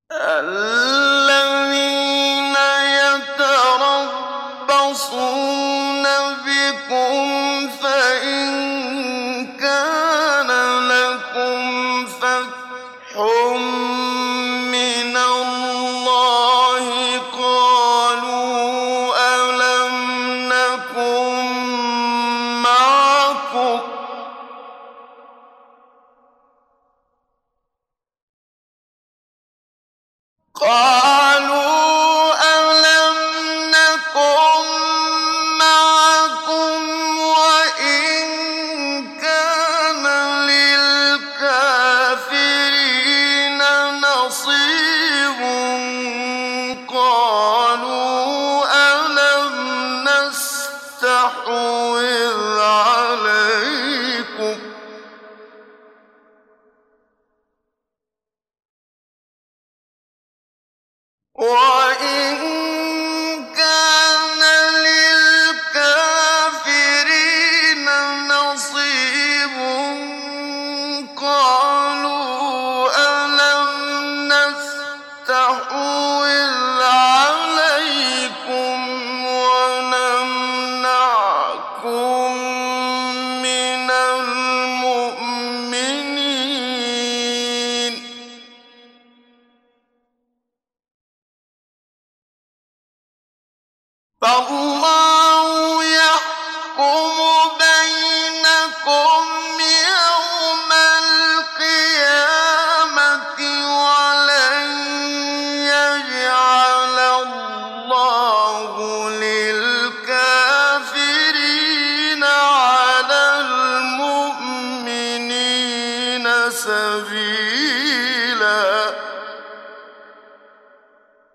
الَّذِينَ يَتَرَبَّصُونَ بِكُمْ فَإِن كَانَ لَكُمْ فَتْحٌ مِّنَ اللَّهِ قَالُوا أَلَمْ نَكُن مَّعَكُمْ ۚ وَإِن كَانَ لِلْكَافِرِينَ نَصِيبٌ قَالُوا أَلَمْ نَسْتَحْوِذْ عَلَيْكُمْ وَإِن كَانَ لِلْكَافِرِينَ نَصِيبٌ قَالُوا أَلَمْ نَسْتَحْوِذْ عَلَيْكُمْ وَنَمْنَعْكُم مِّنَ الْمُؤْمِنِينَ فَاللَّهُ